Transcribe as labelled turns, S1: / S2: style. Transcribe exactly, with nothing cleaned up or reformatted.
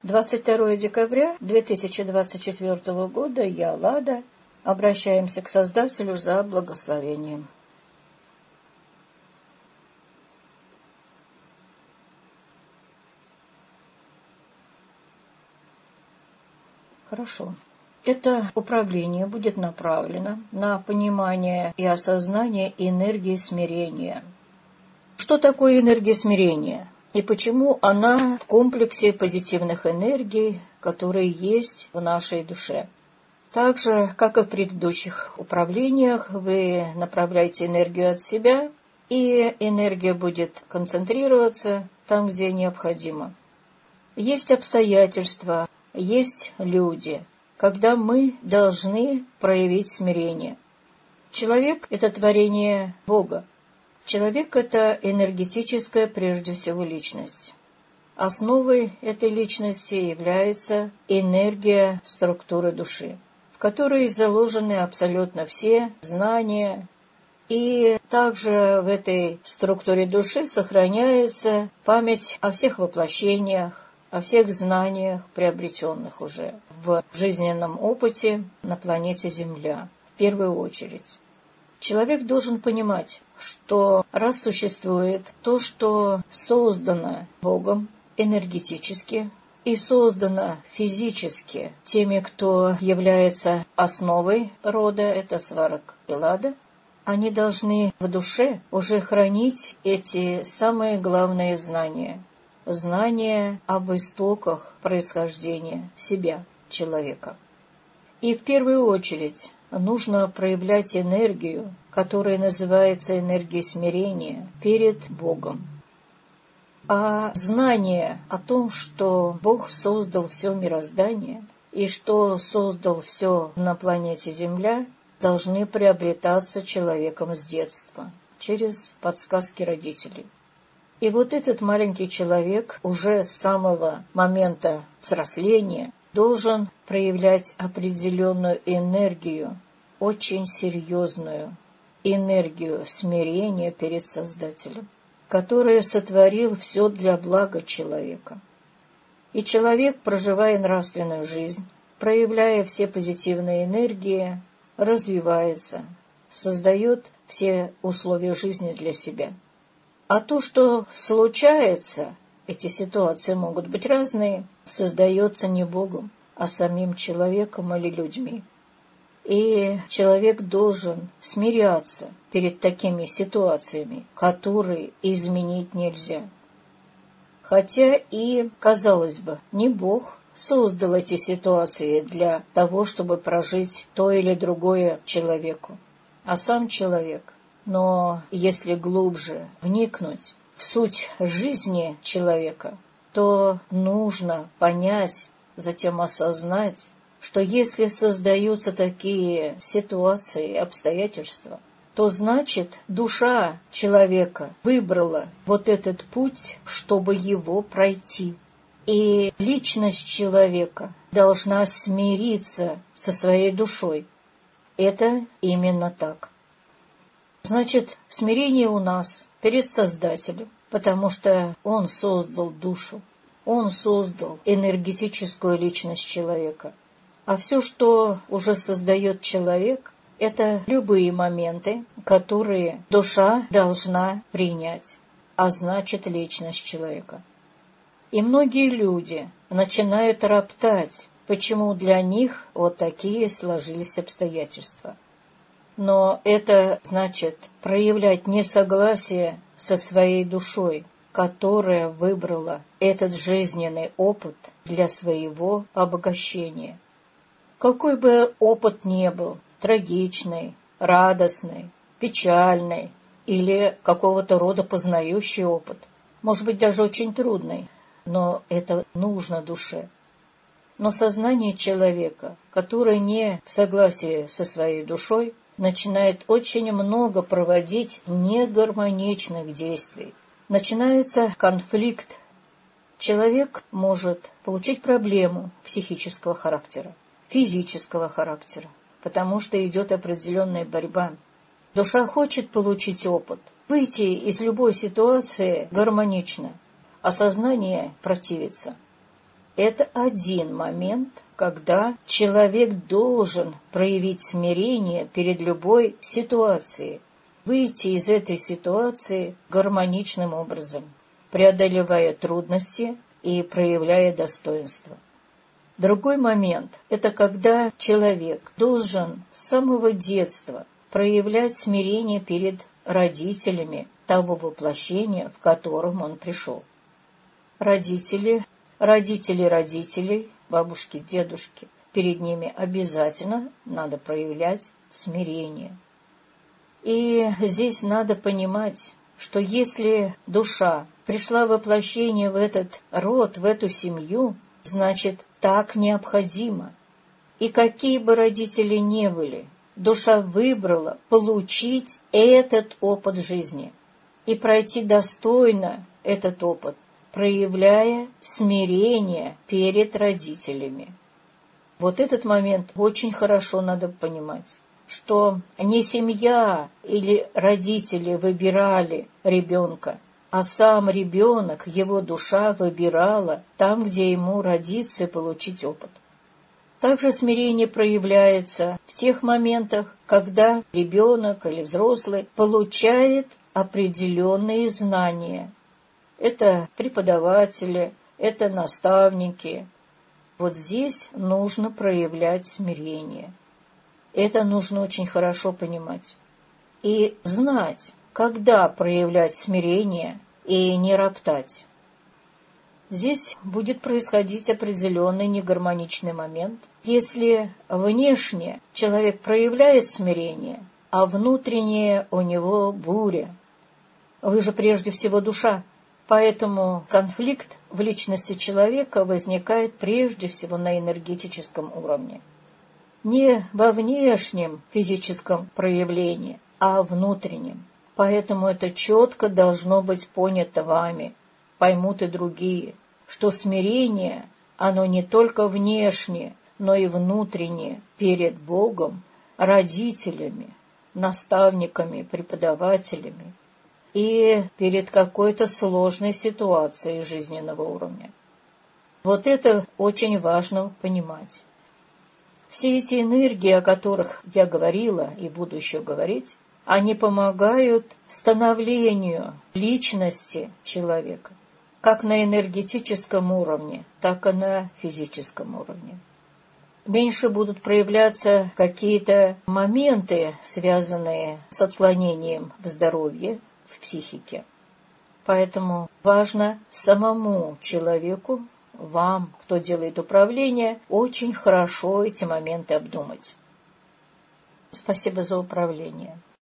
S1: двадцать второе декабря две тысячи двадцать четвёртого года. Я, Лада. Обращаемся к Создателю за благословением. Хорошо. Это управление будет направлено на понимание и осознание энергии смирения. Что такое энергия смирения? И почему она в комплексе позитивных энергий, которые есть в нашей душе? Так же, как и в предыдущих управлениях, вы направляете энергию от себя, и энергия будет концентрироваться там, где необходимо. Есть обстоятельства, есть люди, когда мы должны проявить смирение. Человек — это творение Бога. Человек — это энергетическая, прежде всего, личность. Основой этой личности является энергия структуры души, в которой заложены абсолютно все знания, и также в этой структуре души сохраняется память о всех воплощениях, о всех знаниях, приобретенных уже в жизненном опыте на планете Земля, в первую очередь. Человек должен понимать, что раз существует то, что создано Богом энергетически и создано физически теми, кто является основой рода, это Сварог и Лада, они должны в душе уже хранить эти самые главные знания. Знания об истоках происхождения себя, человека. И в первую очередь нужно проявлять энергию, которая называется энергией смирения перед Богом. А знание о том, что Бог создал все мироздание и что создал все на планете Земля, должны приобретаться человеком с детства, через подсказки родителей. И вот этот маленький человек уже с самого момента взросления должен проявлять определенную энергию, очень серьезную энергию смирения перед Создателем, который сотворил все для блага человека. И человек, проживая нравственную жизнь, проявляя все позитивные энергии, развивается, создает все условия жизни для себя. А то, что случается, эти ситуации могут быть разные, создается не Богом, а самим человеком или людьми. И человек должен смиряться перед такими ситуациями, которые изменить нельзя. Хотя и, казалось бы, не Бог создал эти ситуации для того, чтобы прожить то или другое человеку, а сам человек. Но если глубже вникнуть в суть жизни человека, то нужно понять, затем осознать, что если создаются такие ситуации и обстоятельства, то значит душа человека выбрала вот этот путь, чтобы его пройти. И личность человека должна смириться со своей душой. Это именно так. Значит, смирение у нас перед Создателем, потому что Он создал душу, Он создал энергетическую личность человека. А все, что уже создает человек, это любые моменты, которые душа должна принять, а значит, личность человека. И многие люди начинают роптать, почему для них вот такие сложились обстоятельства. Но это значит проявлять несогласие со своей душой, которая выбрала этот жизненный опыт для своего обогащения. Какой бы опыт ни был, трагичный, радостный, печальный или какого-то рода познающий опыт, может быть, даже очень трудный, но это нужно душе. Но сознание человека, которое не в согласии со своей душой, начинает очень много проводить негармоничных действий. Начинается конфликт. Человек может получить проблему психического характера, физического характера, потому что идет определенная борьба. Душа хочет получить опыт, выйти из любой ситуации гармонично, а сознание противится. это один момент, когда человек должен проявить смирение перед любой ситуацией, выйти из этой ситуации гармоничным образом, преодолевая трудности и проявляя достоинство. Другой момент – это когда человек должен с самого детства проявлять смирение перед родителями того воплощения, в котором он пришел. Родители, родители родителей, бабушки, дедушки, перед ними обязательно надо проявлять смирение. И здесь надо понимать, что если душа пришла в воплощение в этот род, в эту семью, значит, так необходимо. И какие бы родители ни были, душа выбрала получить этот опыт жизни и пройти достойно этот опыт, проявляя смирение перед родителями. Вот этот момент очень хорошо надо понимать, что не семья или родители выбирали ребенка, а сам ребенок, его душа выбирала там, где ему родиться и получить опыт. Также смирение проявляется в тех моментах, когда ребенок или взрослый получает определенные знания. Это преподаватели, это наставники. Вот здесь нужно проявлять смирение. Это нужно очень хорошо понимать. И знать, когда проявлять смирение и не роптать. Здесь будет происходить определенный негармоничный момент, если внешне человек проявляет смирение, а внутреннее у него буря. Вы же прежде всего душа, поэтому конфликт в личности человека возникает прежде всего на энергетическом уровне. Не во внешнем физическом проявлении, а внутреннем. Поэтому это четко должно быть понято вами, поймут и другие, что смирение, оно не только внешнее, но и внутреннее перед Богом, родителями, наставниками, преподавателями и перед какой-то сложной ситуацией жизненного уровня. Вот это очень важно понимать. Все эти энергии, о которых я говорила и буду еще говорить, они помогают становлению личности человека, как на энергетическом уровне, так и на физическом уровне. Меньше будут проявляться какие-то моменты, связанные с отклонением в здоровье, в психике. Поэтому важно самому человеку, вам, кто делает управление, очень хорошо эти моменты обдумать. Спасибо за управление.